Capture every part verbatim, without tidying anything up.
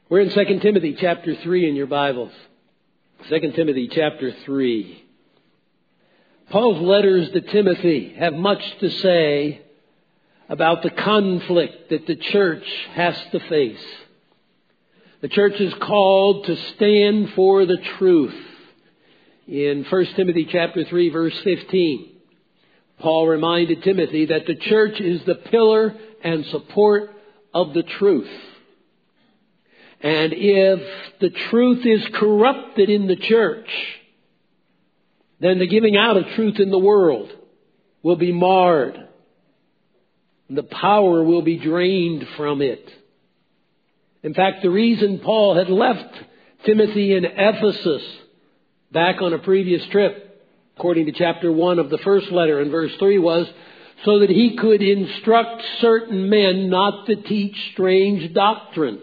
We're in Second Timothy chapter three in your Bibles. Second Timothy chapter three. Paul's letters to Timothy have much to say about the conflict that the church has to face. The church is called to stand for the truth. In First Timothy chapter three, verse fifteen, Paul reminded Timothy that the church is the pillar and support of the truth. And if the truth is corrupted in the church, then the giving out of truth in the world will be marred. The power will be drained from it. In fact, the reason Paul had left Timothy in Ephesus back on a previous trip, according to chapter one of the first letter in verse three, was so that he could instruct certain men not to teach strange doctrines.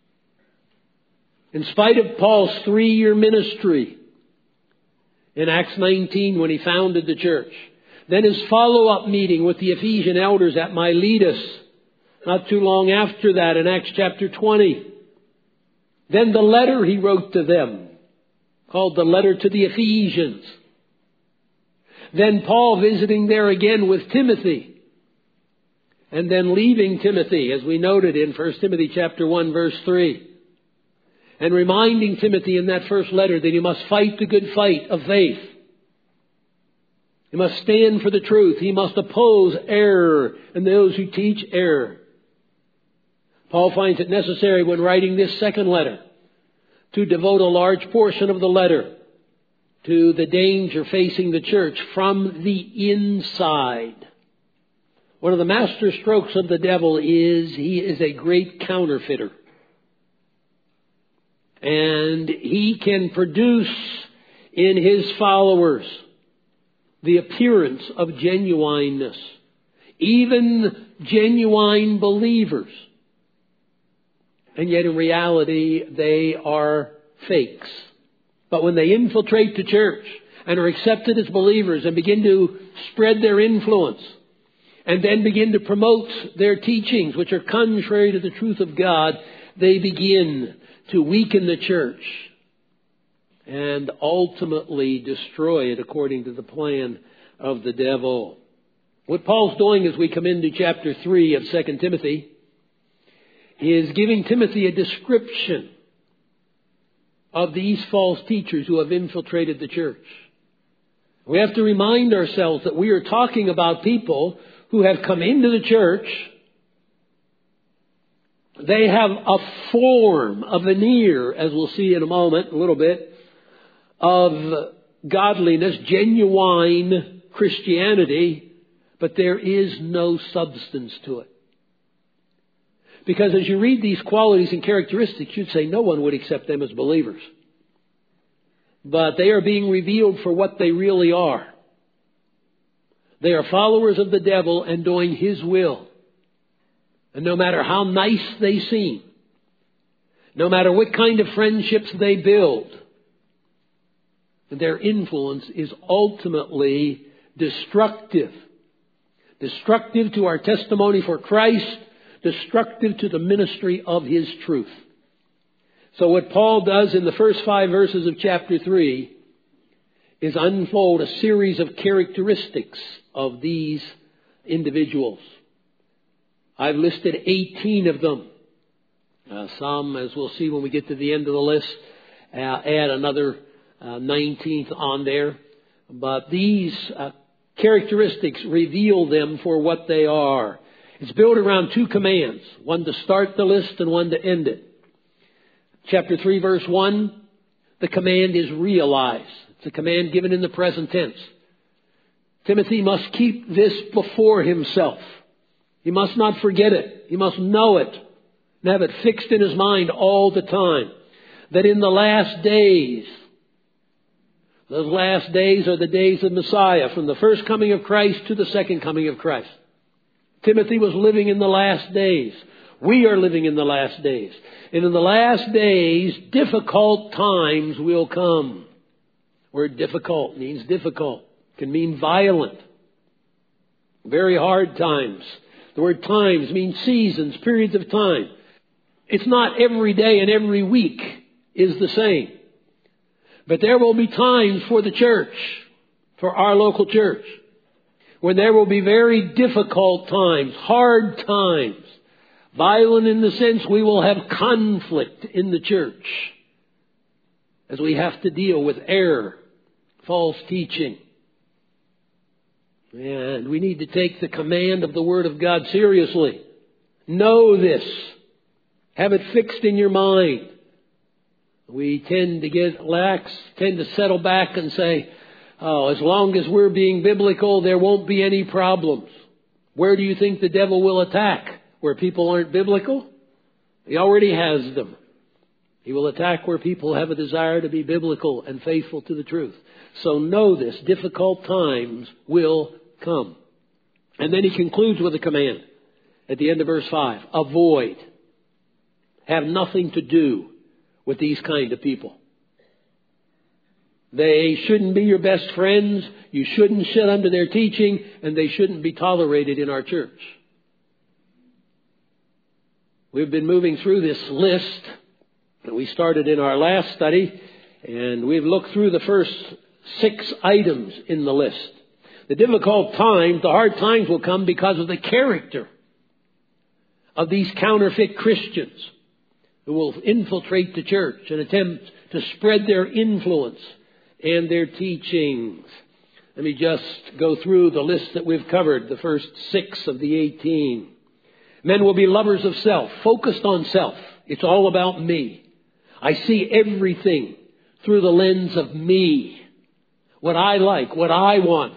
In spite of Paul's three-year ministry in Acts nineteen when he founded the church, then his follow-up meeting with the Ephesian elders at Miletus, not too long after that in Acts chapter twenty, then the letter he wrote to them, called the letter to the Ephesians, then Paul visiting there again with Timothy, and then leaving Timothy, as we noted in First Timothy chapter one, verse three. And reminding Timothy in that first letter that he must fight the good fight of faith. He must stand for the truth. He must oppose error and those who teach error. Paul finds it necessary when writing this second letter to devote a large portion of the letter to the danger facing the church from the inside. One of the master strokes of the devil is he is a great counterfeiter. And he can produce in his followers the appearance of genuineness. Even genuine believers. And yet in reality, they are fakes. But when they infiltrate the church and are accepted as believers and begin to spread their influence and then begin to promote their teachings, which are contrary to the truth of God, they begin to weaken the church and ultimately destroy it according to the plan of the devil. What Paul's doing as we come into chapter three of Second Timothy is giving Timothy a description of these false teachers who have infiltrated the church. We have to remind ourselves that we are talking about people who have come into the church. They have a form, a veneer, as we'll see in a moment, a little bit, of godliness, genuine Christianity, but there is no substance to it. Because as you read these qualities and characteristics, you'd say no one would accept them as believers. But they are being revealed for what they really are. They are followers of the devil and doing his will. And no matter how nice they seem, no matter what kind of friendships they build, their influence is ultimately destructive. Destructive to our testimony for Christ, destructive to the ministry of his truth. So what Paul does in the first five verses of chapter three is unfold a series of characteristics of these individuals. I've listed eighteen of them. Uh, some, as we'll see when we get to the end of the list, uh, add another uh, nineteenth on there. But these uh, characteristics reveal them for what they are. It's built around two commands, one to start the list and one to end it. Chapter three, verse one, the command is realize. It's a command given in the present tense. Timothy must keep this before himself. He must not forget it. He must know it and have it fixed in his mind all the time. That in the last days, those last days are the days of Messiah, from the first coming of Christ to the second coming of Christ. Timothy was living in the last days. We are living in the last days. And in the last days, difficult times will come. The word difficult means difficult. It can mean violent. Very hard times. The word times means seasons, periods of time. It's not every day and every week is the same. But there will be times for the church, for our local church, when there will be very difficult times, hard times, violent in the sense we will have conflict in the church as we have to deal with error, false teaching. And we need to take the command of the Word of God seriously. Know this. Have it fixed in your mind. We tend to get lax, tend to settle back and say, oh, as long as we're being biblical, there won't be any problems. Where do you think the devil will attack? Where people aren't biblical? He already has them. He will attack where people have a desire to be biblical and faithful to the truth. So know this, difficult times will come. And then he concludes with a command at the end of verse five. Avoid. Have nothing to do with these kind of people. They shouldn't be your best friends. You shouldn't sit under their teaching, and they shouldn't be tolerated in our church. We've been moving through this list that we started in our last study, and we've looked through the first six items in the list. The difficult times, the hard times will come because of the character of these counterfeit Christians who will infiltrate the church and attempt to spread their influence and their teachings. Let me just go through the list that we've covered, the first six of the eighteen. Men will be lovers of self, focused on self. It's all about me. I see everything through the lens of me. What I like, what I want.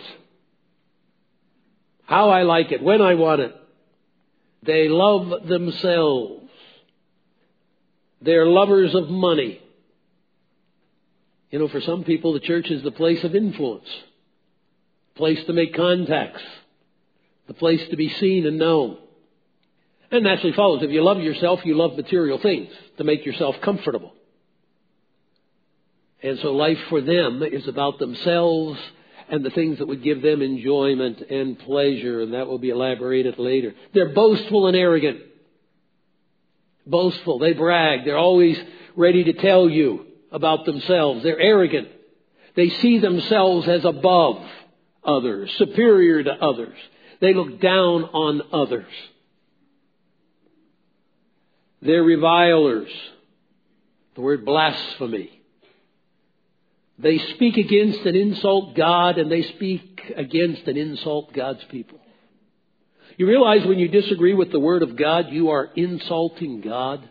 How I like it, when I want it. They love themselves. They're lovers of money. You know, for some people, the church is the place of influence, place to make contacts, the place to be seen and known. And naturally follows, if you love yourself, you love material things to make yourself comfortable. And so life for them is about themselves and the things that would give them enjoyment and pleasure, and that will be elaborated later. They're boastful and arrogant. Boastful. They brag. They're always ready to tell you about themselves. They're arrogant. They see themselves as above others, superior to others. They look down on others. They're revilers. The word blasphemy. They speak against and insult God, and they speak against and insult God's people. You realize when you disagree with the Word of God, you are insulting God.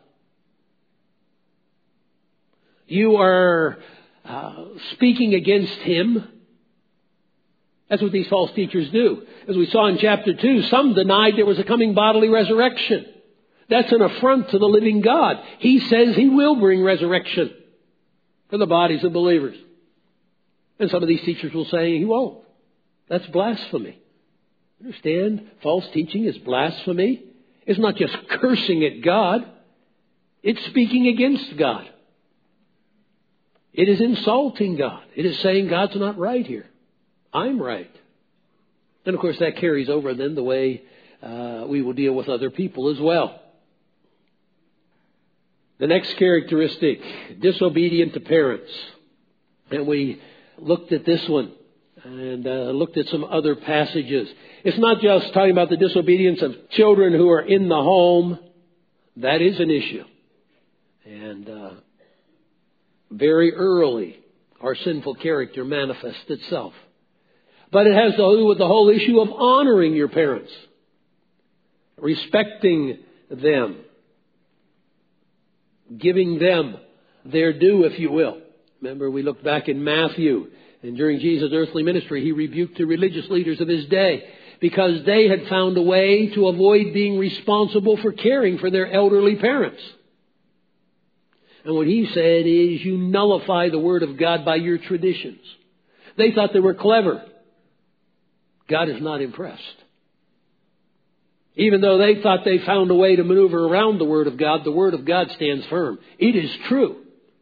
You are uh, speaking against Him. That's what these false teachers do. As we saw in chapter two, some denied there was a coming bodily resurrection. That's an affront to the living God. He says He will bring resurrection for the bodies of believers. And some of these teachers will say He won't. That's blasphemy. Understand? False teaching is blasphemy. It's not just cursing at God. It's speaking against God. It is insulting God. It is saying God's not right here. I'm right. And of course that carries over then the way uh, we will deal with other people as well. The next characteristic, disobedient to parents. And we looked at this one and uh, looked at some other passages. It's not just talking about the disobedience of children who are in the home. That is an issue. And uh, very early, our sinful character manifests itself. But it has to do with the whole issue of honoring your parents, respecting them, giving them their due, if you will. Remember, we looked back in Matthew, and during Jesus' earthly ministry, He rebuked the religious leaders of His day because they had found a way to avoid being responsible for caring for their elderly parents. And what He said is, you nullify the Word of God by your traditions. They thought they were clever. God is not impressed. Even though they thought they found a way to maneuver around the Word of God, the Word of God stands firm. It is true.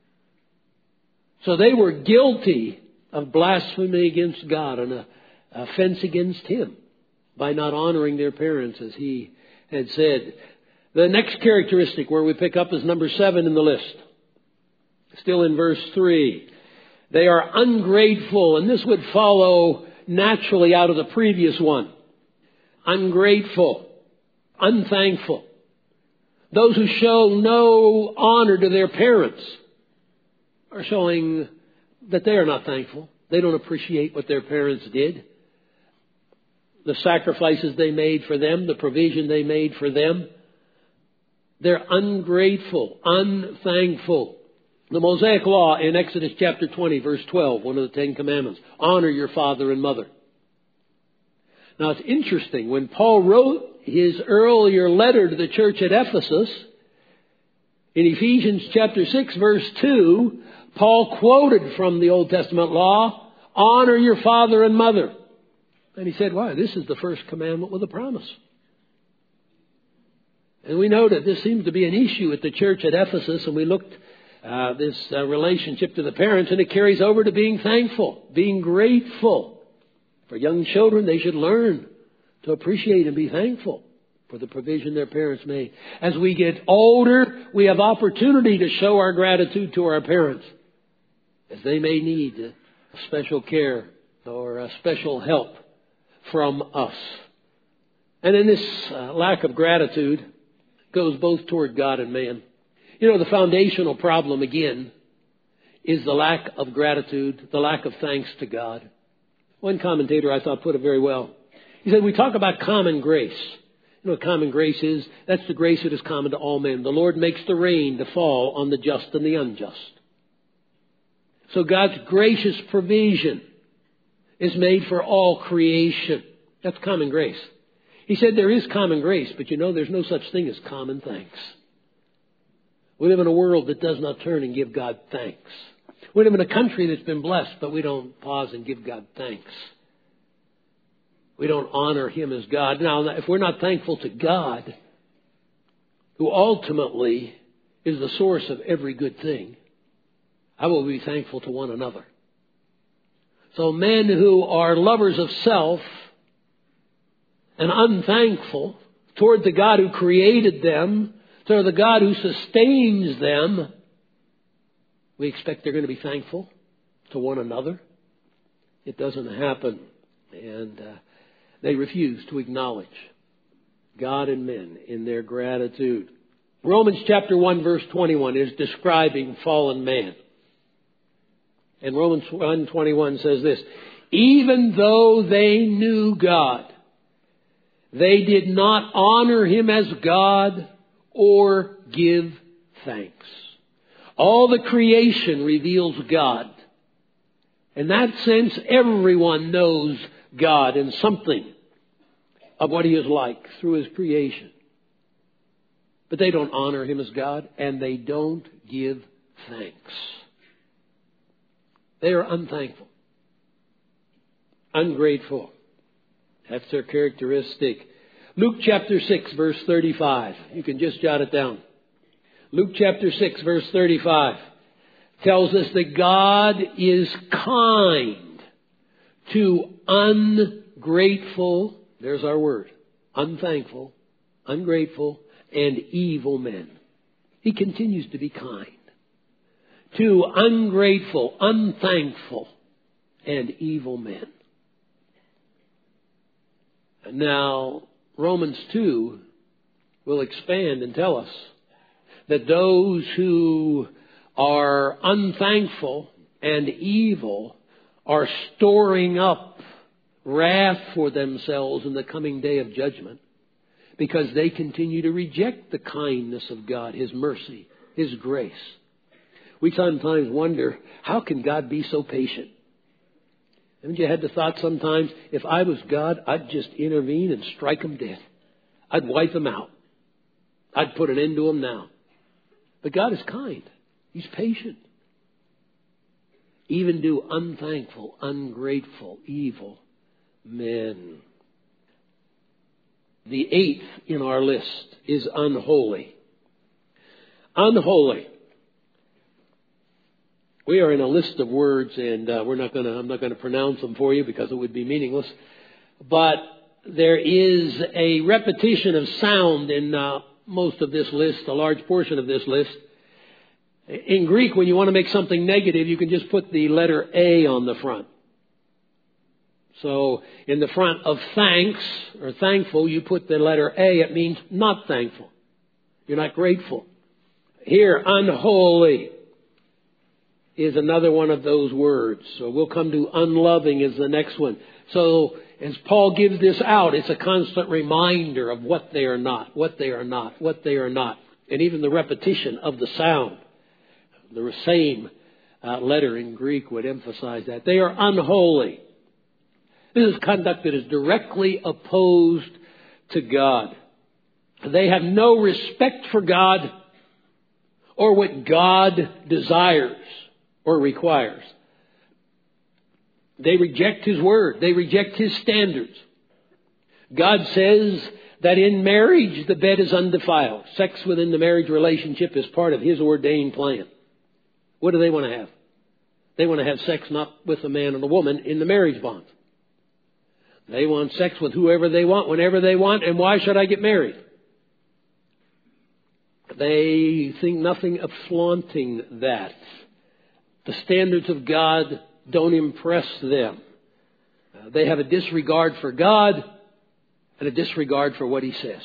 So they were guilty of blasphemy against God and an offense against Him by not honoring their parents, as He had said. The next characteristic where we pick up is number seven in the list. Still in verse three. They are ungrateful, and this would follow naturally out of the previous one. Ungrateful, unthankful. Those who show no honor to their parents are showing that they are not thankful. They don't appreciate what their parents did. The sacrifices they made for them, the provision they made for them. They're ungrateful, unthankful. The Mosaic Law in Exodus chapter twenty, verse twelve, one of the Ten Commandments, honor your father and mother. Now it's interesting, when Paul wrote his earlier letter to the church at Ephesus, in Ephesians chapter six, verse two, Paul quoted from the Old Testament law, honor your father and mother. And he said, why, this is the first commandment with a promise. And we know that this seems to be an issue at the church at Ephesus, and we looked uh, this uh, relationship to the parents, and it carries over to being thankful, being grateful. For young children, they should learn to appreciate and be thankful for the provision their parents made. As we get older, we have opportunity to show our gratitude to our parents, as they may need special care or a special help from us. And in this uh, lack of gratitude goes both toward God and man. You know, the foundational problem, again, is the lack of gratitude, the lack of thanks to God. One commentator, I thought, put it very well. He said, we talk about common grace. You know what common grace is? That's the grace that is common to all men. The Lord makes the rain to fall on the just and the unjust. So God's gracious provision is made for all creation. That's common grace. He said there is common grace, but you know there's no such thing as common thanks. We live in a world that does not turn and give God thanks. We live in a country that's been blessed, but we don't pause and give God thanks. We don't honor Him as God. Now, if we're not thankful to God, who ultimately is the source of every good thing, how will we be thankful to one another? So men who are lovers of self and unthankful toward the God who created them, toward the God who sustains them, we expect they're going to be thankful to one another. It doesn't happen. And uh, they refuse to acknowledge God and men in their gratitude. Romans chapter one, verse twenty-one is describing fallen man. And Romans one twenty-one says this, even though they knew God, they did not honor Him as God or give thanks. All the creation reveals God. In that sense, everyone knows God in something of what He is like through His creation. But they don't honor Him as God, and they don't give thanks. They are unthankful, ungrateful. That's their characteristic. Luke chapter six, verse thirty-five. You can just jot it down. Luke chapter six, verse thirty-five tells us that God is kind to ungrateful, there's our word, unthankful, ungrateful, and evil men. He continues to be kind to ungrateful, unthankful, and evil men. Now, Romans two will expand and tell us that those who are unthankful and evil are storing up wrath for themselves in the coming day of judgment because they continue to reject the kindness of God, His mercy, His grace. We sometimes wonder, how can God be so patient? Haven't you had the thought sometimes, if I was God, I'd just intervene and strike them dead. I'd wipe them out. I'd put an end to them now. But God is kind. He's patient. Even to unthankful, ungrateful, evil men. The eighth in our list is unholy. Unholy. We are in a list of words, and uh, we're not going to. I'm not going to pronounce them for you because it would be meaningless. But there is a repetition of sound in uh, most of this list, a large portion of this list. In Greek, when you want to make something negative, you can just put the letter A on the front. So in the front of thanks or thankful, you put the letter A. It means not thankful. You're not grateful. Here, unholy is another one of those words. So we'll come to unloving as the next one. So as Paul gives this out, it's a constant reminder of what they are not, what they are not, what they are not. And even the repetition of the sound, the same uh, letter in Greek would emphasize that. They are unholy. This is conduct that is directly opposed to God. They have no respect for God or what God desires or requires. They reject His word. They reject His standards. God says that in marriage the bed is undefiled. Sex within the marriage relationship is part of His ordained plan. What do they want to have? They want to have sex not with a man and a woman in the marriage bond. They want sex with whoever they want, whenever they want, and why should I get married? They think nothing of flaunting that. The standards of God don't impress them. Uh, they have a disregard for God and a disregard for what He says.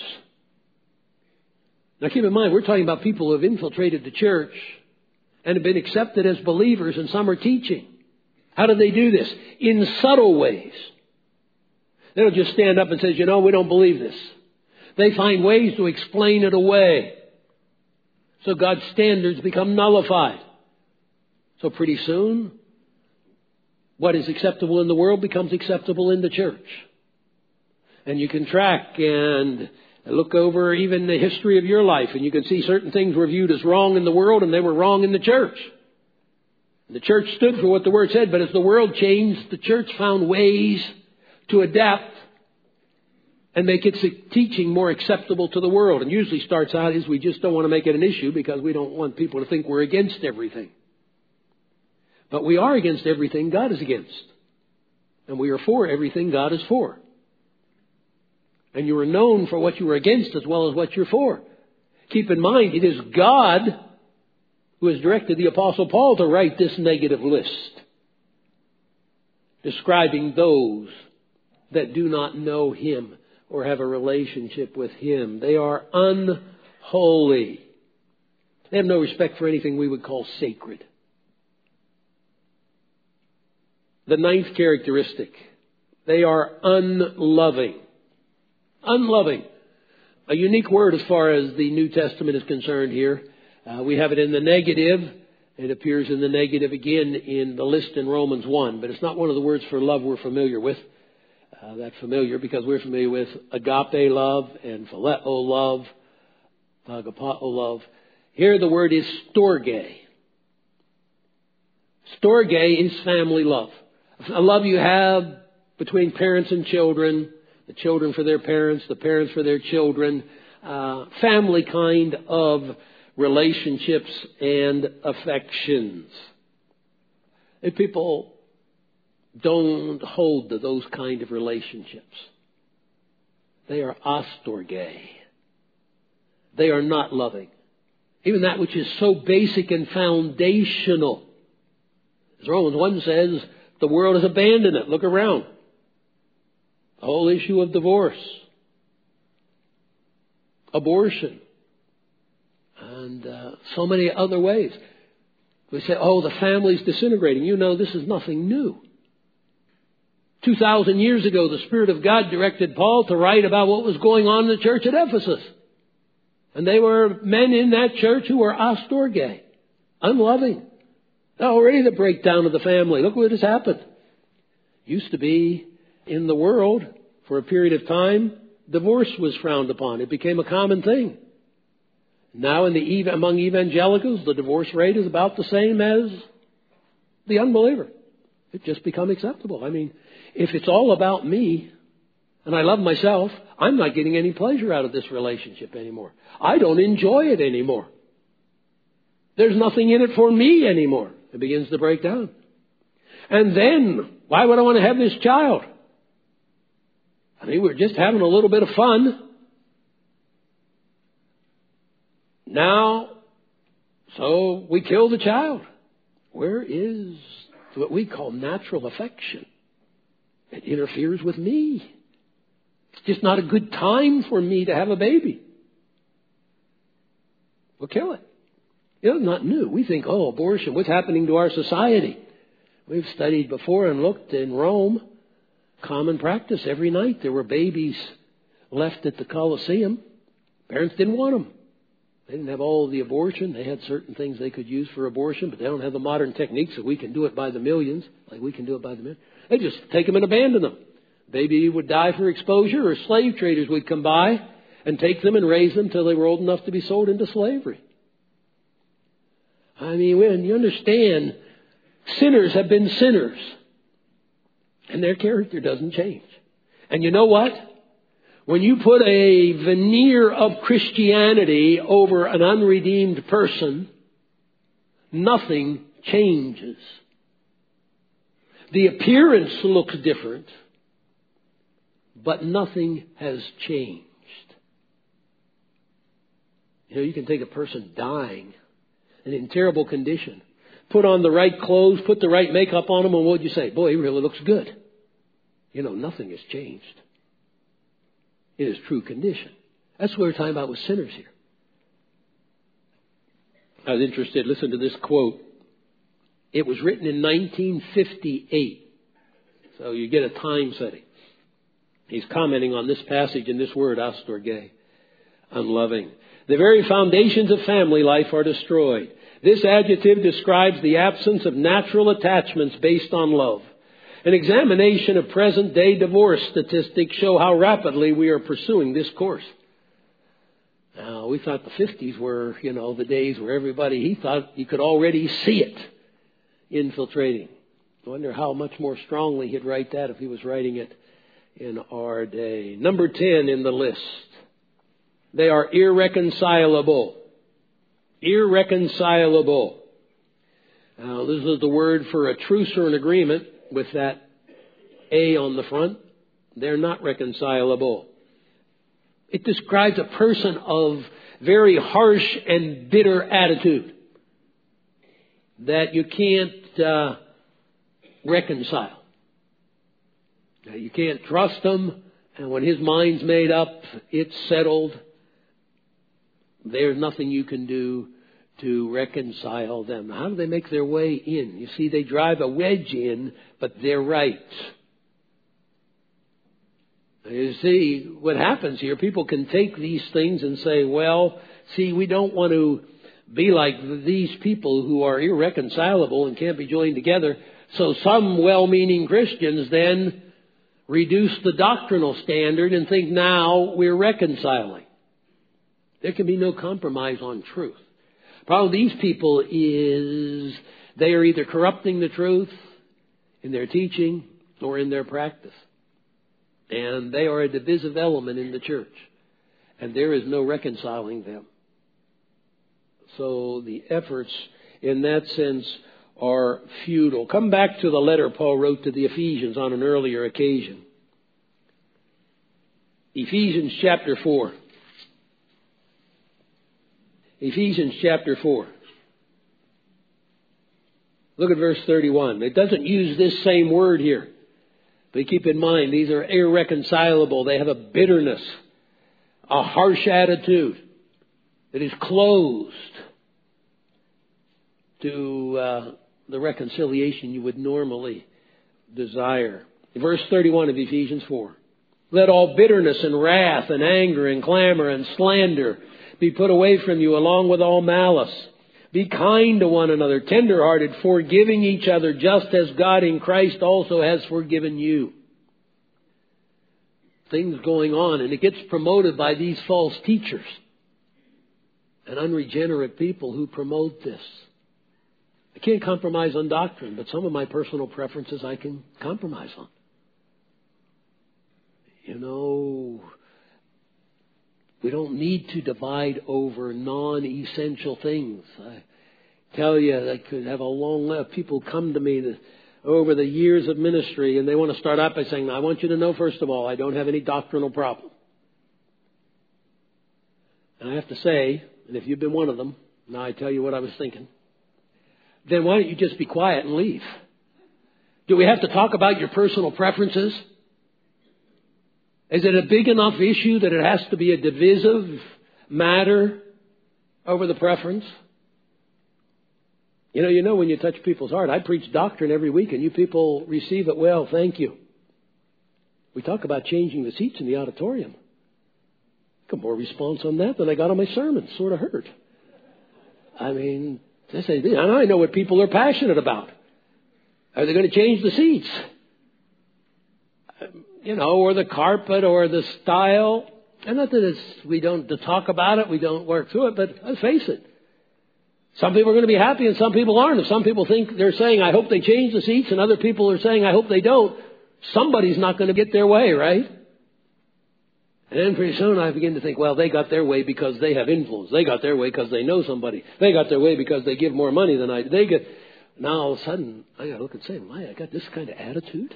Now keep in mind, we're talking about people who have infiltrated the church and have been accepted as believers, and some are teaching. How do they do this? In subtle ways. They don't just stand up and say, you know, we don't believe this. They find ways to explain it away. So God's standards become nullified. So pretty soon, what is acceptable in the world becomes acceptable in the church. And you can track and look over even the history of your life, and you can see certain things were viewed as wrong in the world and they were wrong in the church. The church stood for what the Word said, but as the world changed, the church found ways to adapt and make its teaching more acceptable to the world. And usually starts out as we just don't want to make it an issue because we don't want people to think we're against everything. But we are against everything God is against. And we are for everything God is for. And you are known for what you are against as well as what you're for. Keep in mind, it is God who has directed the Apostle Paul to write this negative list, describing those that do not know Him or have a relationship with Him. They are unholy. They have no respect for anything we would call sacred. The ninth characteristic, they are unloving. Unloving. A unique word as far as the New Testament is concerned here. Uh, we have it in the negative. It appears in the negative again in the list in Romans one. But it's not one of the words for love we're familiar with. Uh, that familiar because we're familiar with agape love and phileo love, agapao love. Here the word is storge. Storge is family love. A love you have between parents and children, the children for their parents, the parents for their children, uh, family kind of relationships and affections. And people don't hold to those kind of relationships. They are astorge. They are not loving. Even that which is so basic and foundational. As Romans one says, the world has abandoned it. Look around. The whole issue of divorce, abortion, and uh, so many other ways. We say, oh, the family's disintegrating. You know, this is nothing new. Two thousand years ago, the Spirit of God directed Paul to write about what was going on in the church at Ephesus. And they were men in that church who were astorge, unloving. Already the breakdown of the family. Look what has happened. Used to be in the world, for a period of time, divorce was frowned upon. It became a common thing. Now in the among evangelicals, the divorce rate is about the same as the unbeliever. It's just become acceptable. I mean, if it's all about me, and I love myself, I'm not getting any pleasure out of this relationship anymore. I don't enjoy it anymore. There's nothing in it for me anymore. It begins to break down. And then, why would I want to have this child? I mean, we're just having a little bit of fun. Now, so we kill the child. Where is what we call natural affection? It interferes with me. It's just not a good time for me to have a baby. We'll kill it. You know, it's not new. We think, oh, abortion, what's happening to our society? We've studied before and looked in Rome. Common practice. Every night there were babies left at the Colosseum. Parents didn't want them. They didn't have all of the abortion. They had certain things they could use for abortion, but they don't have the modern techniques that we can do it by the millions, like we can do it by the millions. They just take them and abandon them. Baby would die for exposure, or slave traders would come by and take them and raise them till they were old enough to be sold into slavery. I mean, when you understand, sinners have been sinners, and their character doesn't change. And you know what? When you put a veneer of Christianity over an unredeemed person, nothing changes. The appearance looks different, but nothing has changed. You know, you can take a person dying and in terrible condition, put on the right clothes, put the right makeup on him, and what would you say? Boy, he really looks good. You know, nothing has changed. It is true condition. That's what we're talking about with sinners here. I was interested. Listen to this quote. It was written in nineteen fifty-eight. So you get a time setting. He's commenting on this passage and this word, astorge, unloving. The very foundations of family life are destroyed. This adjective describes the absence of natural attachments based on love. An examination of present-day divorce statistics show how rapidly we are pursuing this course. Now, we thought the fifties were, you know, the days where everybody, he thought you could already see it infiltrating. I wonder how much more strongly he'd write that if he was writing it in our day. Number ten in the list. They are irreconcilable. Irreconcilable. Now, this is the word for a truce or an agreement with that A on the front. They're not reconcilable. It describes a person of very harsh and bitter attitude that you can't uh, reconcile. Now, you can't trust him, and when his mind's made up, it's settled. There's nothing you can do to reconcile them. How do they make their way in? You see, they drive a wedge in, but they're right. You see, what happens here, people can take these things and say, well, see, we don't want to be like these people who are irreconcilable and can't be joined together. So some well-meaning Christians then reduce the doctrinal standard and think now we're reconciling. There can be no compromise on truth. The problem with these people is they are either corrupting the truth in their teaching or in their practice. And they are a divisive element in the church. And there is no reconciling them. So the efforts in that sense are futile. Come back to the letter Paul wrote to the Ephesians on an earlier occasion. Ephesians chapter four. Ephesians chapter four. Look at verse thirty-one. It doesn't use this same word here. But keep in mind, these are irreconcilable. They have a bitterness, a harsh attitude that is closed to uh, the reconciliation you would normally desire. Verse thirty-one of Ephesians four. Let all bitterness and wrath and anger and clamor and slander be put away from you, along with all malice. Be kind to one another, tender-hearted, forgiving each other, just as God in Christ also has forgiven you. Things going on, and it gets promoted by these false teachers and unregenerate people who promote this. I can't compromise on doctrine, but some of my personal preferences I can compromise on. You know, we don't need to divide over non-essential things. I tell you, I could have a long list of people come to me that, over the years of ministry, and they want to start out by saying, I want you to know, first of all, I don't have any doctrinal problem. And I have to say, and if you've been one of them, now I tell you what I was thinking, then why don't you just be quiet and leave? Do we have to talk about your personal preferences? Is it a big enough issue that it has to be a divisive matter over the preference? You know, you know when you touch people's heart. I preach doctrine every week and you people receive it well. Thank you. We talk about changing the seats in the auditorium. Got more response on that than I got on my sermon. Sort of hurt. I mean, they say, and I know what people are passionate about. Are they going to change the seats? You know, or the carpet or the style. And not that it's, we don't to talk about it, we don't work through it, but let's face it. Some people are going to be happy and some people aren't. If some people think they're saying, I hope they change the seats, and other people are saying, I hope they don't, somebody's not going to get their way, right? And then pretty soon I begin to think, well, they got their way because they have influence. They got their way because they know somebody. They got their way because they give more money than I do. They get. Now all of a sudden, I got to look and say, my, I got this kind of attitude?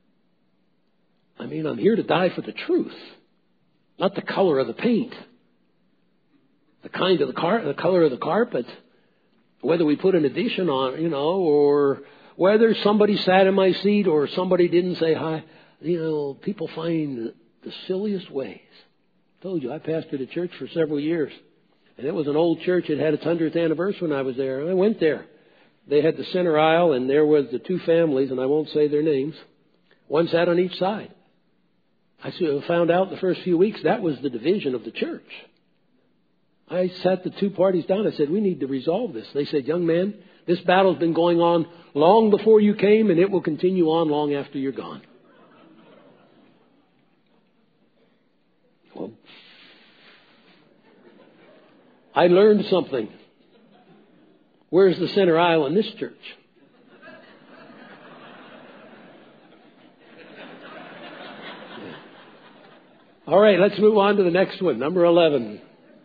I mean, I'm here to die for the truth, not the color of the paint, the kind of the car, the color of the carpet, whether we put an addition on, you know, or whether somebody sat in my seat or somebody didn't say hi. You know, people find the silliest ways. I told you, I pastored a church for several years, and it was an old church. It had its hundredth anniversary when I was there. I went there. They had the center aisle, and there was the two families, and I won't say their names. One sat on each side. I found out the first few weeks that was the division of the church. I sat the two parties down. I said, we need to resolve this. They said, young man, this battle's been going on long before you came, and it will continue on long after you're gone. Well, I learned something. Where's the center aisle in this church? All right, let's move on to the next one, number eleven.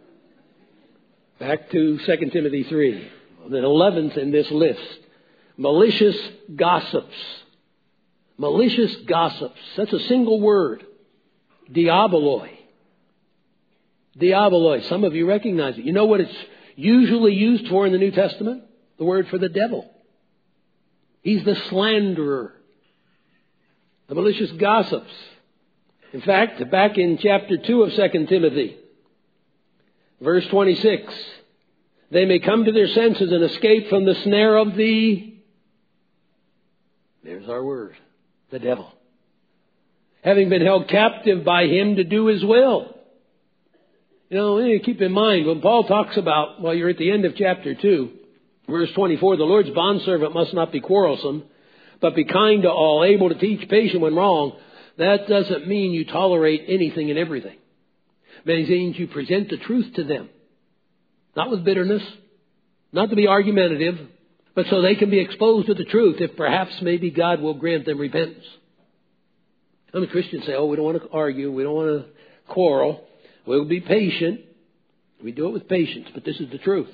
Back to Second Timothy three. The eleventh in this list. Malicious gossips. Malicious gossips. That's a single word. Diaboloi. Diaboloi. Some of you recognize it. You know what it's usually used for in the New Testament? The word for the devil. He's the slanderer. The malicious gossips. In fact, back in chapter two of Second Timothy, verse twenty-six, they may come to their senses and escape from the snare of the, there's our word, the devil, having been held captive by him to do his will. You know, keep in mind, when Paul talks about, well, you're at the end of chapter two, verse twenty-four, the Lord's bondservant must not be quarrelsome, but be kind to all, able to teach, patient when wrong. That doesn't mean you tolerate anything and everything. It means you present the truth to them. Not with bitterness, not to be argumentative, but so they can be exposed to the truth if perhaps maybe God will grant them repentance. Some Christians say, oh, we don't want to argue, we don't want to quarrel, we'll be patient. We do it with patience, but this is the truth.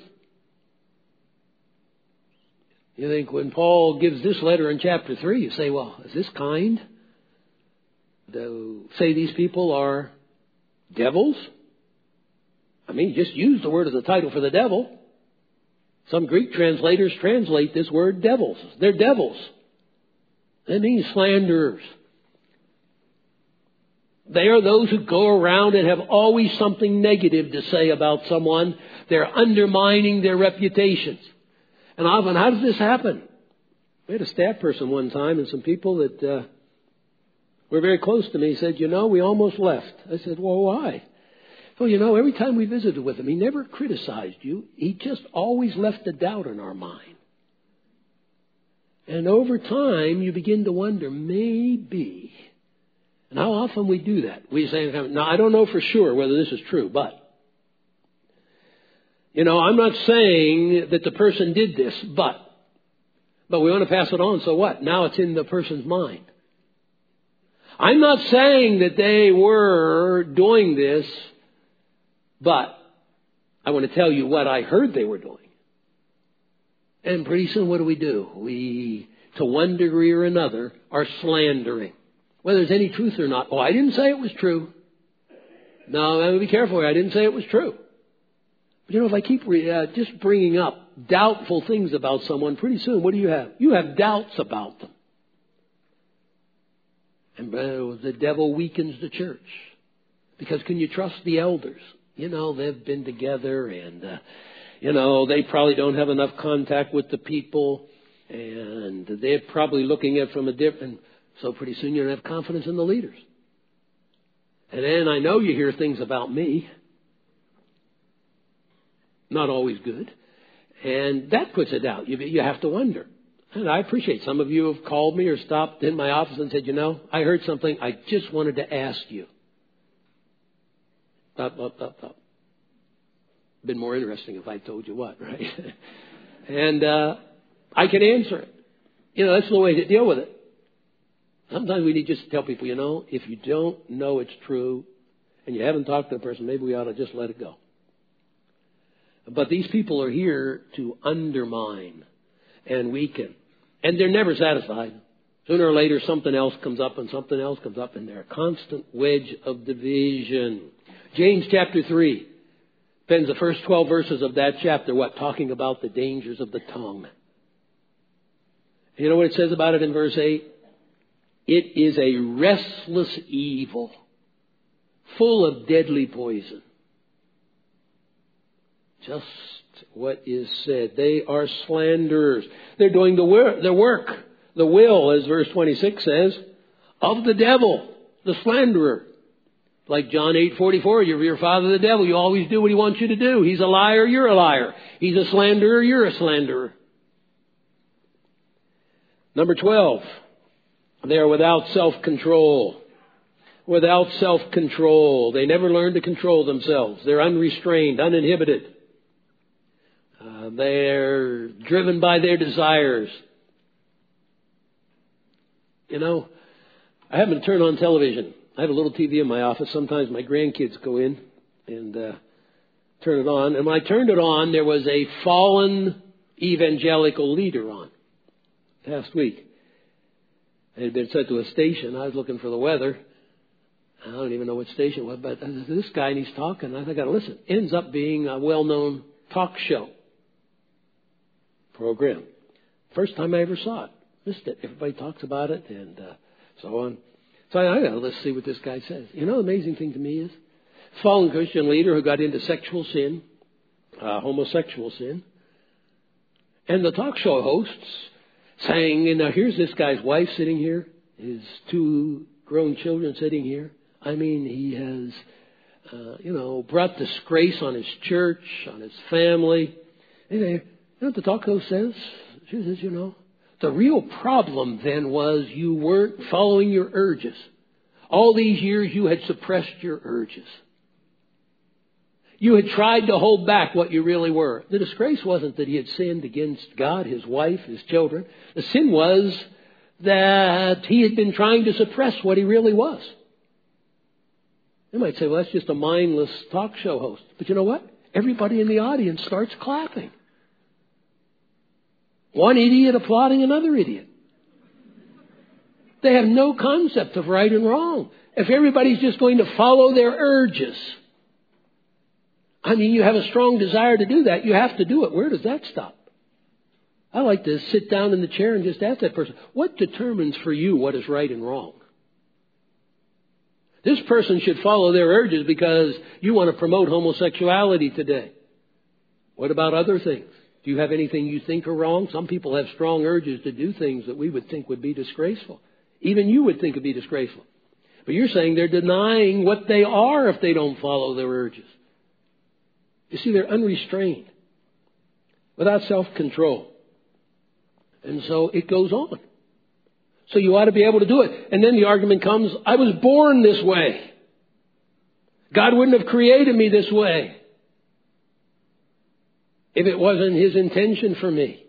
You think when Paul gives this letter in chapter three, you say, well, is this kind? To say these people are devils? I mean, just use the word as the title for the devil. Some Greek translators translate this word devils. They're devils. That means slanderers. They are those who go around and have always something negative to say about someone. They're undermining their reputations. And often, how does this happen? We had a staff person one time and some people that uh, were very close to me said, you know, we almost left. I said, well, why? Well, you know, every time we visited with him, he never criticized you. He just always left a doubt in our mind. And over time, you begin to wonder, maybe. And how often we do that? We say, now, I don't know for sure whether this is true, but, you know, I'm not saying that the person did this, but, but we want to pass it on, so what? Now it's in the person's mind. I'm not saying that they were doing this, but I want to tell you what I heard they were doing. And pretty soon, what do we do? We, to one degree or another, are slandering. Whether there's any truth or not. Oh, I didn't say it was true. No, I would be careful here. I didn't say it was true. But you know, if I keep re- uh, just bringing up doubtful things about someone, pretty soon, what do you have? You have doubts about them. And uh, the devil weakens the church. Because can you trust the elders? You know, they've been together and, uh, you know, they probably don't have enough contact with the people. And they're probably looking at it from a different... So pretty soon you don't have confidence in the leaders. And then I know you hear things about me. Not always good. And that puts a doubt. You, you have to wonder. And I appreciate some of you have called me or stopped in my office and said, you know, I heard something. I just wanted to ask you. Up, up, up, up. Been more interesting if I told you what, right? and uh, I can answer it. You know, that's the way to deal with it. Sometimes we need just to tell people, you know, if you don't know it's true and you haven't talked to the person, maybe we ought to just let it go. But these people are here to undermine and weaken. And they're never satisfied. Sooner or later, something else comes up and something else comes up, and they're a constant wedge of division. James chapter three spends the first twelve verses of that chapter, what? Talking about the dangers of the tongue. You know what it says about it in verse eight? It is a restless evil, full of deadly poison. Just what is said. They are slanderers. They're doing the work, the work, the will, as verse twenty-six says, of the devil, the slanderer. Like John eight forty-four, you're your father the devil. You always do what he wants you to do. He's a liar, you're a liar. He's a slanderer, you're a slanderer. Number twelve, they are without self-control. Without self-control. They never learn to control themselves. They're unrestrained, uninhibited. Uh, they're driven by their desires. You know, I happen to turn on television. I have a little T V in my office. Sometimes my grandkids go in and uh, turn it on. And when I turned it on, there was a fallen evangelical leader on last week. It had been set to a station. I was looking for the weather. I don't even know what station it was, but this guy, and he's talking. I think I got to listen. Ends up being a well-known talk show program. First time I ever saw it. Missed it. Everybody talks about it and uh, so on. So I, I got to let's see what this guy says. You know, the amazing thing to me is, fallen Christian leader who got into sexual sin, uh, homosexual sin, and the talk show hosts saying, you know, here's this guy's wife sitting here, his two grown children sitting here. I mean, he has, uh, you know, brought disgrace on his church, on his family. And they, you know what the talk host says? She says, you know, the real problem then was you weren't following your urges. All these years you had suppressed your urges. You had tried to hold back what you really were. The disgrace wasn't that he had sinned against God, his wife, his children. The sin was that he had been trying to suppress what he really was. You might say, well, that's just a mindless talk show host. But you know what? Everybody in the audience starts clapping. One idiot applauding another idiot. They have no concept of right and wrong. If everybody's just going to follow their urges, I mean, you have a strong desire to do that. You have to do it. Where does that stop? I like to sit down in the chair and just ask that person, what determines for you what is right and wrong? This person should follow their urges because you want to promote homosexuality today. What about other things? Do you have anything you think are wrong? Some people have strong urges to do things that we would think would be disgraceful. Even you would think would be disgraceful. But you're saying they're denying what they are if they don't follow their urges. You see, they're unrestrained, without self-control. And so it goes on. So you ought to be able to do it. And then the argument comes, I was born this way. God wouldn't have created me this way if it wasn't His intention for me.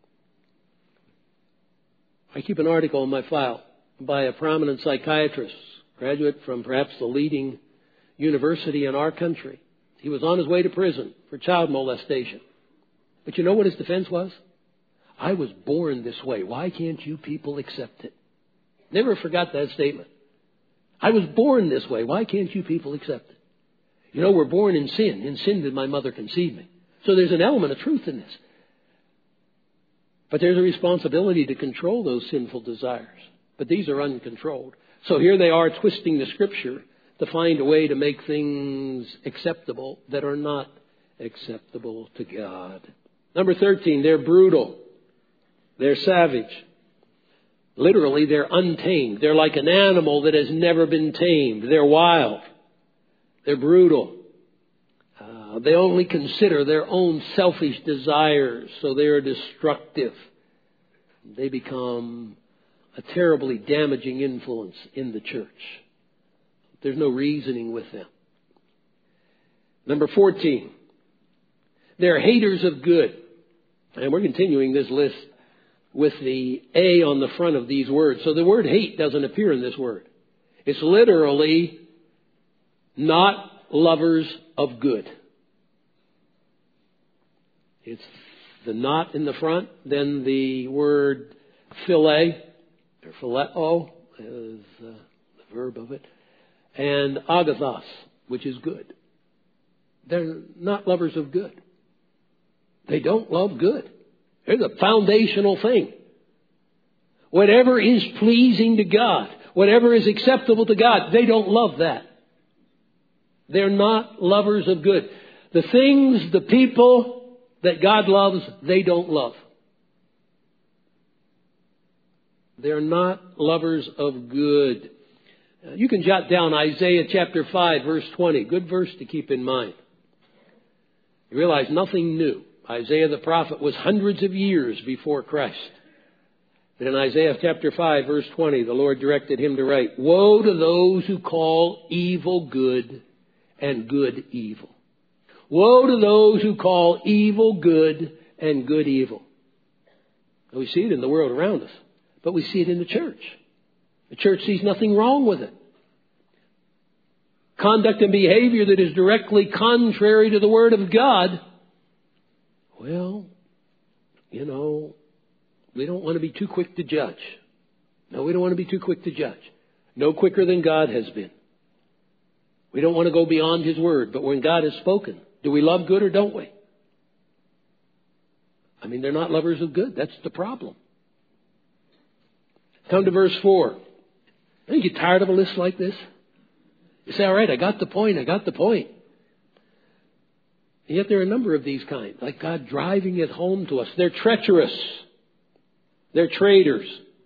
I keep an article in my file by a prominent psychiatrist, graduate from perhaps the leading university in our country. He was on his way to prison for child molestation. But you know what his defense was? I was born this way. Why can't you people accept it? Never forgot that statement. I was born this way. Why can't you people accept it? You know, we're born in sin. In sin did my mother conceive me. So there's an element of truth in this. But there's a responsibility to control those sinful desires. But these are uncontrolled. So here they are twisting the Scripture to find a way to make things acceptable that are not acceptable to God. Number thirteen, they're brutal. They're savage. Literally, they're untamed. They're like an animal that has never been tamed. They're wild. They're brutal. Uh, they only consider their own selfish desires, so they are destructive. They become a terribly damaging influence in the church. There's no reasoning with them. Number fourteen, they're haters of good. And we're continuing this list with the A on the front of these words. So the word hate doesn't appear in this word. It's literally not lovers of good. It's the not in the front, then the word philia, or phileo is uh, the verb of it, and agathos, which is good. They're not lovers of good. They don't love good. There's a foundational thing. Whatever is pleasing to God, whatever is acceptable to God, they don't love that. They're not lovers of good. The things, the people that God loves, they don't love. They're not lovers of good. You can jot down Isaiah chapter five, verse twenty. Good verse to keep in mind. You realize nothing new. Isaiah the prophet was hundreds of years before Christ. But in Isaiah chapter five, verse twenty, the Lord directed him to write, "Woe to those who call evil good and good evil. Woe to those who call evil good and good evil." And we see it in the world around us, but we see it in the church. The church sees nothing wrong with it. Conduct and behavior that is directly contrary to the Word of God, well, you know, we don't want to be too quick to judge. No, we don't want to be too quick to judge. No quicker than God has been. We don't want to go beyond His Word. But when God has spoken, do we love good or don't we? I mean, they're not lovers of good. That's the problem. Come to verse four. Don't you get tired of a list like this? You say, all right, I got the point, I got the point. And yet there are a number of these kinds, like God driving it home to us. They're treacherous. They're traitors.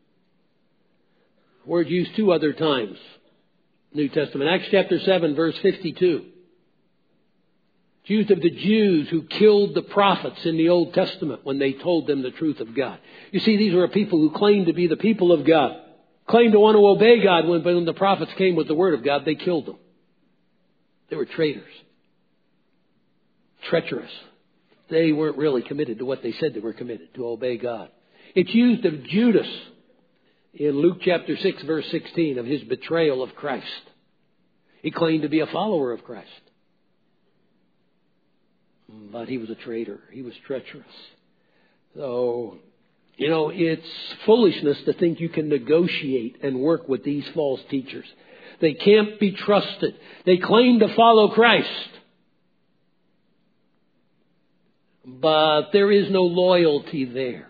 Word used two other times. New Testament. Acts chapter seven, verse fifty-two. It's used of the Jews who killed the prophets in the Old Testament when they told them the truth of God. You see, these were people who claimed to be the people of God. Claimed to want to obey God, when, but when the prophets came with the Word of God, they killed them. They were traitors. Treacherous. They weren't really committed to what they said they were committed, to obey God. It's used of Judas in Luke chapter six, verse sixteen, of his betrayal of Christ. He claimed to be a follower of Christ. But he was a traitor. He was treacherous. So, you know, it's foolishness to think you can negotiate and work with these false teachers. They can't be trusted. They claim to follow Christ. But there is no loyalty there.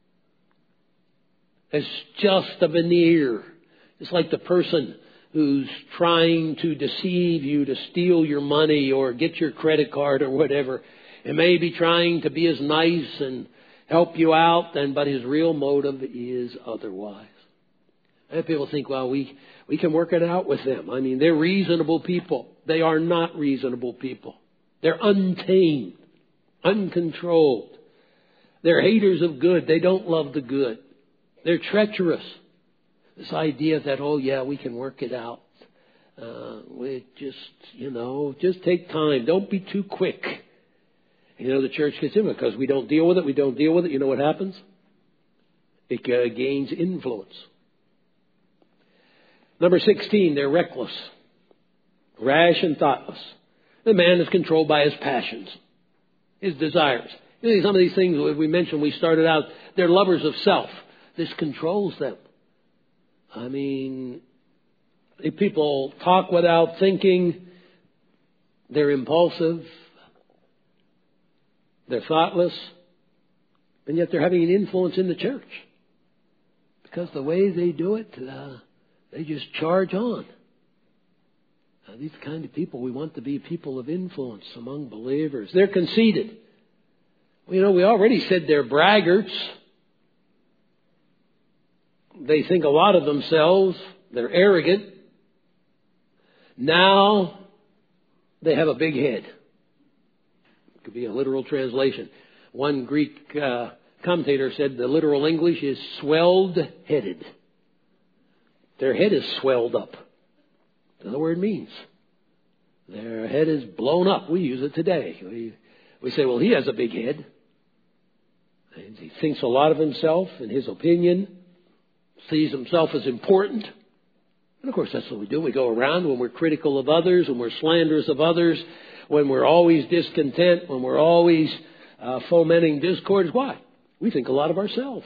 It's just a veneer. It's like the person who's trying to deceive you to steal your money or get your credit card or whatever. And maybe trying to be as nice and help you out, and but his real motive is otherwise. And people think, well, we, we can work it out with them. I mean, they're reasonable people. They are not reasonable people. They're untamed, uncontrolled. They're haters of good. They don't love the good. They're treacherous. This idea that, oh yeah, we can work it out. Uh, we just, you know, just take time. Don't be too quick. You know, the church gets in because we don't deal with it. We don't deal with it. You know what happens? It uh, gains influence. Number sixteen, they're reckless, rash and thoughtless. The man is controlled by his passions, his desires. You know, some of these things we mentioned, we started out, they're lovers of self. This controls them. I mean, if people talk without thinking, they're impulsive. They're thoughtless. And yet they're having an influence in the church. Because the way they do it, uh, they just charge on. Uh, these are the kind of people we want to be people of influence among believers. They're conceited. Well, you know, we already said they're braggarts. They think a lot of themselves. They're arrogant. Now they have a big head. It could be a literal translation. One Greek uh, commentator said the literal English is swelled-headed. Their head is swelled up. That's the word means. Their head is blown up. We use it today. We, we say, well, he has a big head. And he thinks a lot of himself and his opinion, sees himself as important. And of course, that's what we do. We go around when we're critical of others, when we're slanderous of others, when we're always discontent, when we're always uh, fomenting discord. Why? We think a lot of ourselves.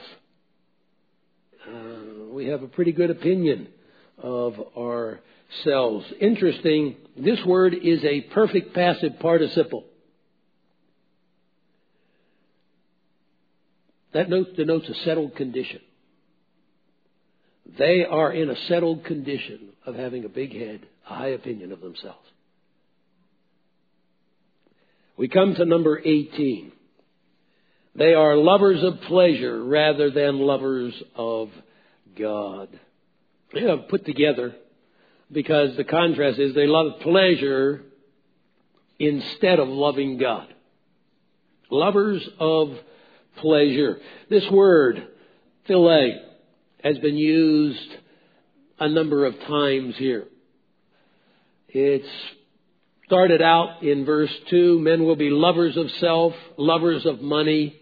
Uh, we have a pretty good opinion of ourselves. Interesting, this word is a perfect passive participle. That note denotes a settled condition. They are in a settled condition of having a big head, a high opinion of themselves. We come to number eighteen. They are lovers of pleasure rather than lovers of God. They have put together because the contrast is they love pleasure instead of loving God. Lovers of pleasure. This word, philia, has been used a number of times here. It's started out in verse two, men will be lovers of self, lovers of money,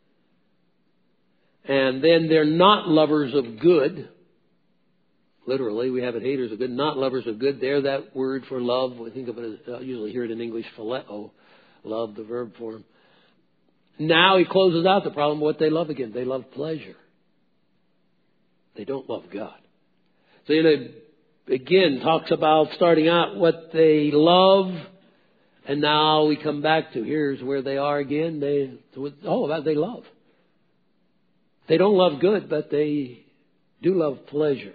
and then they're not lovers of good. Literally, we have it haters of good, not lovers of good. There, that word for love, we think of it as, I usually hear it in English, phileo, love, the verb form. Now he closes out the problem, what they love again. They love pleasure. They don't love God. So, you know, again, talks about starting out what they love, and now we come back to here's where they are again. They, all about they love. They don't love good, but they do love pleasure.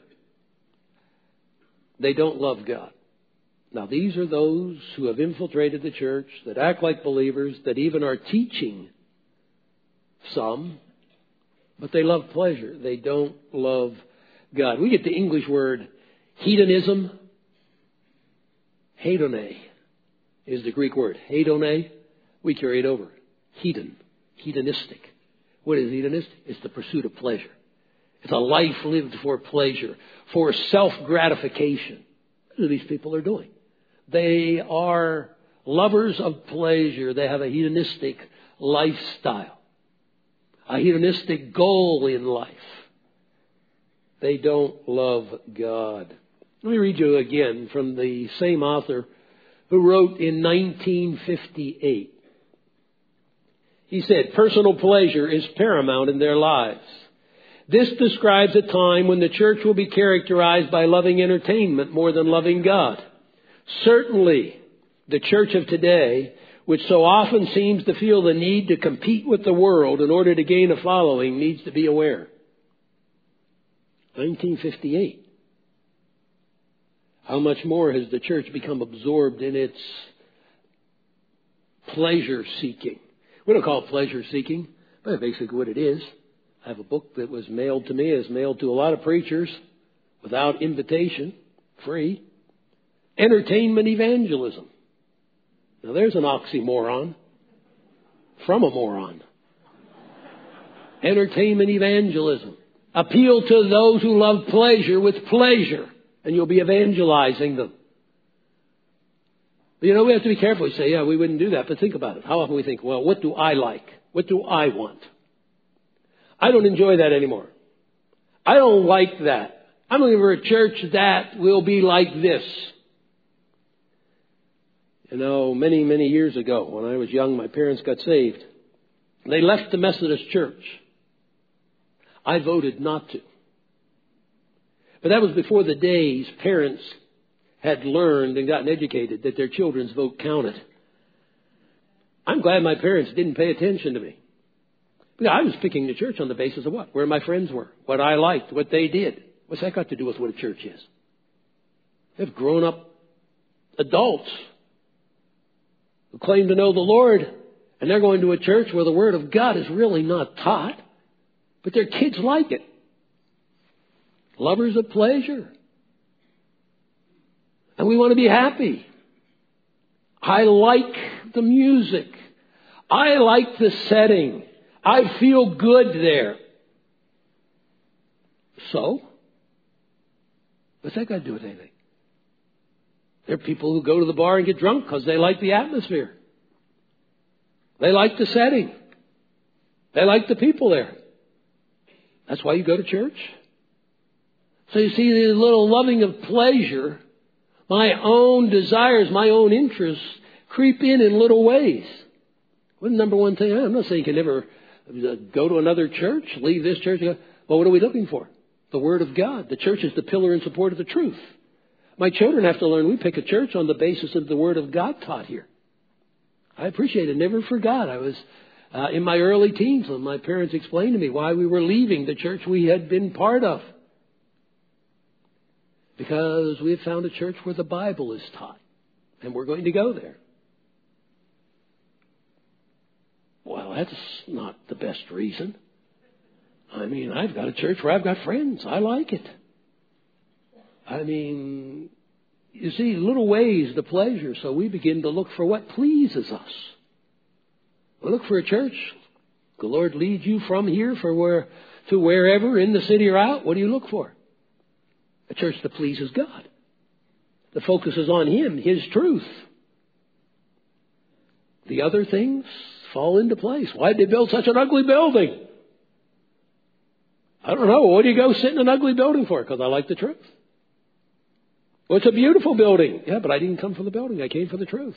They don't love God. Now, these are those who have infiltrated the church, that act like believers, that even are teaching some, but they love pleasure. They don't love God. We get the English word hedonism. Hedone is the Greek word. Hedone. We carry it over. Hedon. Hedonistic. What is hedonistic? It's the pursuit of pleasure. It's a life lived for pleasure, for self-gratification. That's what these people are doing. They are lovers of pleasure. They have a hedonistic lifestyle, a hedonistic goal in life. They don't love God. Let me read you again from the same author who wrote in nineteen fifty-eight. He said, personal pleasure is paramount in their lives. This describes a time when the church will be characterized by loving entertainment more than loving God. Certainly, the church of today, which so often seems to feel the need to compete with the world in order to gain a following, needs to be aware. nineteen fifty-eight. How much more has the church become absorbed in its pleasure seeking? We don't call it pleasure seeking, but that's basically what it is. I have a book that was mailed to me, is mailed to a lot of preachers without invitation, free. Entertainment evangelism. Now there's an oxymoron from a moron. Entertainment evangelism. Appeal to those who love pleasure with pleasure, and you'll be evangelizing them. But you know, we have to be careful. We say, yeah, we wouldn't do that, but think about it. How often we think, well, what do I like? What do I want? I don't enjoy that anymore. I don't like that. I'm looking for a church that will be like this. You know, many, many years ago, when I was young, my parents got saved. They left the Methodist church. I voted not to. But that was before the days parents had learned and gotten educated that their children's vote counted. I'm glad my parents didn't pay attention to me. But I was picking the church on the basis of what? Where my friends were, what I liked, what they did. What's that got to do with what a church is? They've grown up adults who claim to know the Lord, and they're going to a church where the Word of God is really not taught, but their kids like it. Lovers of pleasure. And we want to be happy. I like the music. I like the setting. I feel good there. So, what's that got to do with anything? There are people who go to the bar and get drunk because they like the atmosphere. They like the setting. They like the people there. That's why you go to church. So you see, the little loving of pleasure, my own desires, my own interests, creep in in little ways. What's the number one thing? I'm not saying you can never go to another church, leave this church. Well, what are we looking for? The Word of God. The church is the pillar and support of the truth. My children have to learn we pick a church on the basis of the Word of God taught here. I appreciate it. Never forgot. I was uh, in my early teens when my parents explained to me why we were leaving the church we had been part of. Because we have found a church where the Bible is taught. And we're going to go there. Well, that's not the best reason. I mean, I've got a church where I've got friends. I like it. I mean, you see, little ways to pleasure. So we begin to look for what pleases us. We look for a church. The Lord leads you from here for where to wherever, in the city or out. What do you look for? A church that pleases God. That focuses on Him, His truth. The other things fall into place. Why did they build such an ugly building? I don't know. What do you go sit in an ugly building for? Because I like the truth. Well, it's a beautiful building. Yeah, but I didn't come for the building. I came for the truth.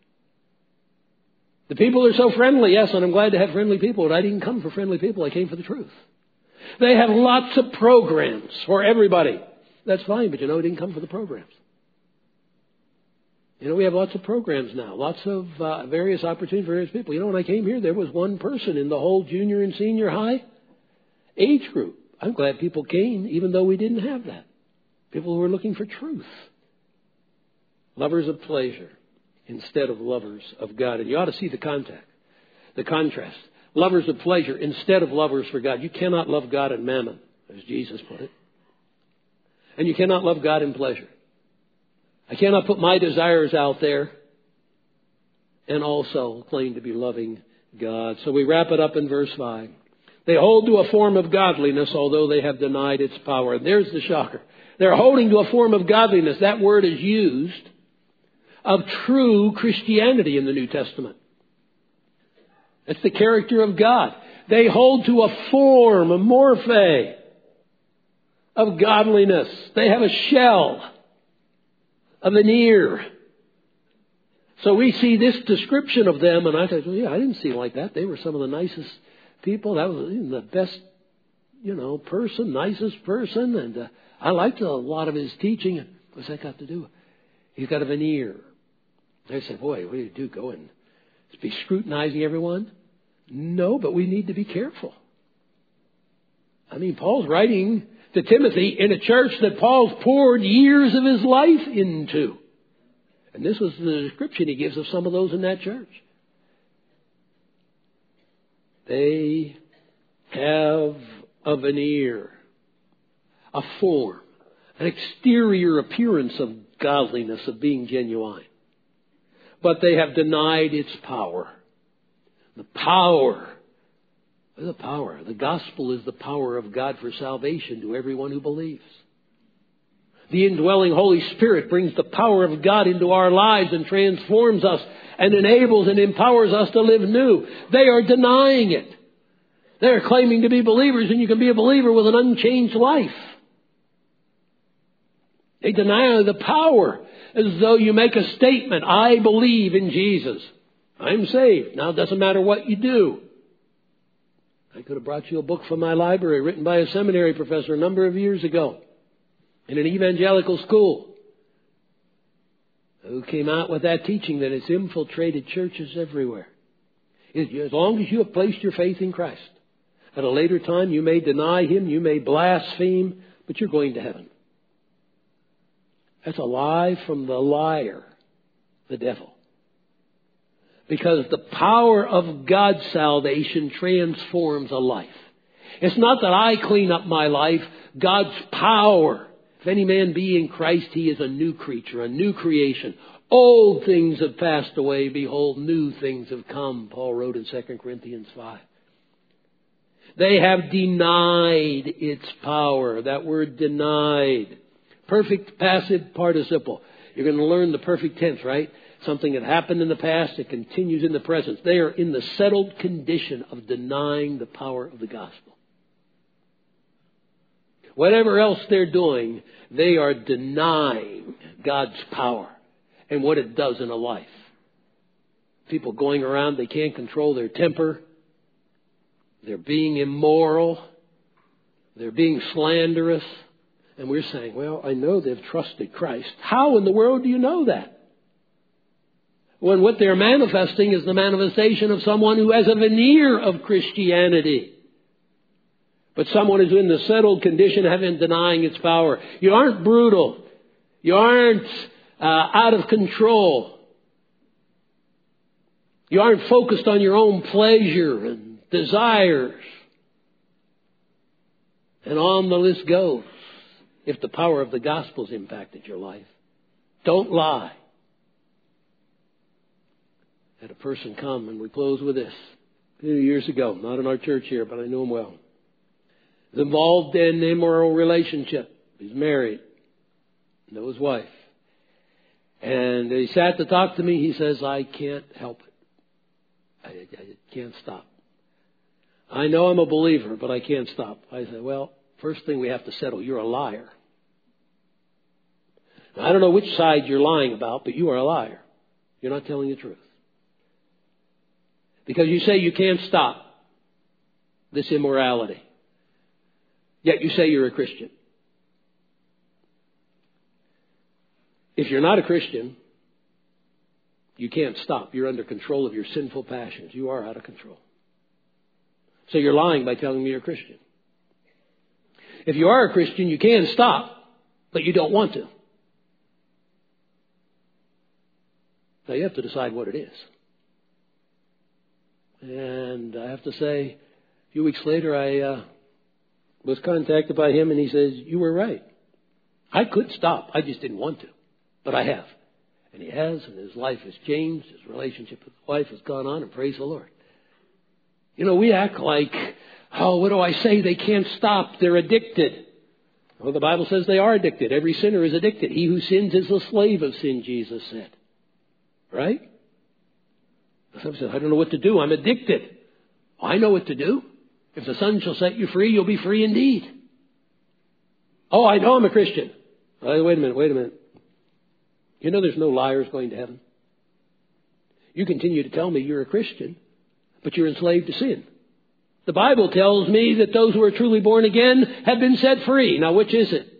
The people are so friendly. Yes, and I'm glad to have friendly people, but I didn't come for friendly people. I came for the truth. They have lots of programs for everybody. That's fine, but you know, I didn't come for the programs. You know, we have lots of programs now, lots of uh, various opportunities for various people. You know, when I came here, there was one person in the whole junior and senior high age group. I'm glad people came, even though we didn't have that. People who were looking for truth. Lovers of pleasure instead of lovers of God. And you ought to see the contact, the contrast. Lovers of pleasure instead of lovers for God. You cannot love God and mammon, as Jesus put it. And you cannot love God in pleasure. I cannot put my desires out there and also claim to be loving God. So we wrap it up in verse five. They hold to a form of godliness, although they have denied its power. And there's the shocker. They're holding to a form of godliness. That word is used of true Christianity in the New Testament. That's the character of God. They hold to a form, a morphe, of godliness. They have a shell, a veneer. So we see this description of them, and I thought, well, yeah, I didn't see it like that. They were some of the nicest people. That was the best, you know, person, nicest person. And uh, I liked a lot of his teaching. What's that got to do? He's got a veneer. They said, boy, what do you do? Go and be scrutinizing everyone? No, but we need to be careful. I mean, Paul's writing to Timothy in a church that Paul's poured years of his life into. And this was the description he gives of some of those in that church. They have a veneer, a form, an exterior appearance of godliness, of being genuine. But they have denied its power. The power, the power, the gospel is the power of God for salvation to everyone who believes. The indwelling Holy Spirit brings the power of God into our lives and transforms us and enables and empowers us to live new. They are denying it. They're claiming to be believers, and you can be a believer with an unchanged life. They deny the power as though you make a statement, I believe in Jesus. I'm saved. Now it doesn't matter what you do. I could have brought you a book from my library written by a seminary professor a number of years ago in an evangelical school who came out with that teaching that has infiltrated churches everywhere. As long as you have placed your faith in Christ. At a later time, you may deny Him, you may blaspheme, but you're going to heaven. That's a lie from the liar, the devil. Because the power of God's salvation transforms a life. It's not that I clean up my life. God's power. If any man be in Christ, he is a new creature, a new creation. Old things have passed away. Behold, new things have come, Paul wrote in Second Corinthians five. They have denied its power. That word denied. Perfect passive participle. You're going to learn the perfect tense, right? Something that happened in the past, it continues in the present. They are in the settled condition of denying the power of the gospel. Whatever else they're doing, they are denying God's power and what it does in a life. People going around, they can't control their temper. They're being immoral. They're being slanderous. And we're saying, well, I know they've trusted Christ. How in the world do you know that? When what they're manifesting is the manifestation of someone who has a veneer of Christianity. But someone who's in the settled condition of having denying its power. You aren't brutal. You aren't uh, out of control. You aren't focused on your own pleasure and desires. And on the list goes. If the power of the gospel's impacted your life. Don't lie. Had a person come, and we close with this. A few years ago, not in our church here, but I knew him well. He was involved in an immoral relationship. He's married. Knew his wife. And he sat to talk to me. He says, I can't help it. I, I can't stop. I know I'm a believer, but I can't stop. I said, well, first thing we have to settle, you're a liar. Now, I don't know which side you're lying about, but you are a liar. You're not telling the truth. Because you say you can't stop this immorality. Yet you say you're a Christian. If you're not a Christian, you can't stop. You're under control of your sinful passions. You are out of control. So you're lying by telling me you're a Christian. If you are a Christian, you can stop, but you don't want to. Now you have to decide what it is. And I have to say, a few weeks later, I uh, was contacted by him, and he says, you were right. I could stop. I just didn't want to. But I have. And he has, and his life has changed. His relationship with his wife has gone on, and praise the Lord. You know, we act like, oh, what do I say? They can't stop. They're addicted. Well, the Bible says they are addicted. Every sinner is addicted. He who sins is the slave of sin, Jesus said. Right? Some said, I don't know what to do. I'm addicted. I know what to do. If the Son shall set you free, you'll be free indeed. Oh, I know I'm a Christian. Oh, wait a minute, wait a minute. You know there's no liars going to heaven. You continue to tell me you're a Christian, but you're enslaved to sin. The Bible tells me that those who are truly born again have been set free. Now, which is it?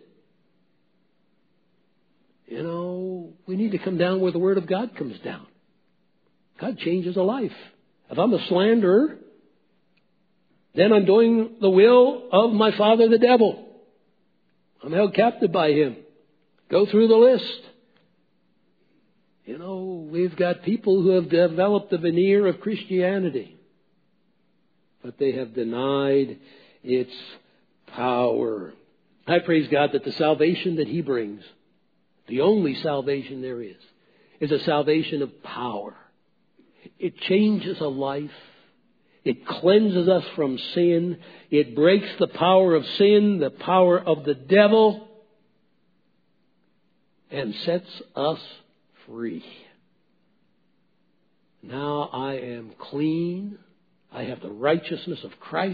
You know, we need to come down where the Word of God comes down. God changes a life. If I'm a slanderer, then I'm doing the will of my father, the devil. I'm held captive by him. Go through the list. You know, we've got people who have developed the veneer of Christianity, but they have denied its power. I praise God that the salvation that He brings, the only salvation there is, is a salvation of power. It changes a life. It cleanses us from sin. It breaks the power of sin, the power of the devil, and sets us free. Now I am clean. I have the righteousness of Christ.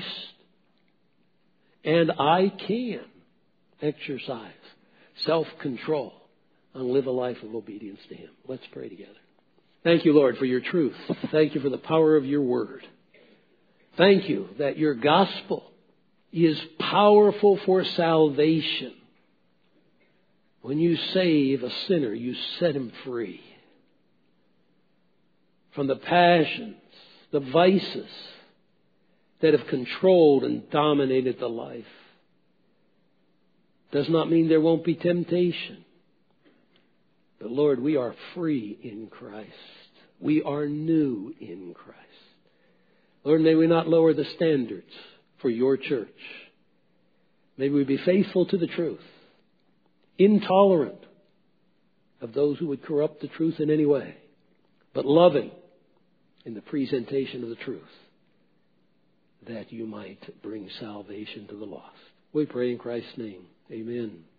And I can exercise self-control and live a life of obedience to Him. Let's pray together. Thank you, Lord, for your truth. Thank you for the power of your word. Thank you that your gospel is powerful for salvation. When you save a sinner, you set him free from the passions the vices that have controlled and dominated the life. Does not mean there won't be temptation. But Lord, we are free in Christ. We are new in Christ. Lord, may we not lower the standards for your church. May we be faithful to the truth, intolerant of those who would corrupt the truth in any way, but loving in the presentation of the truth, that you might bring salvation to the lost. We pray in Christ's name. Amen.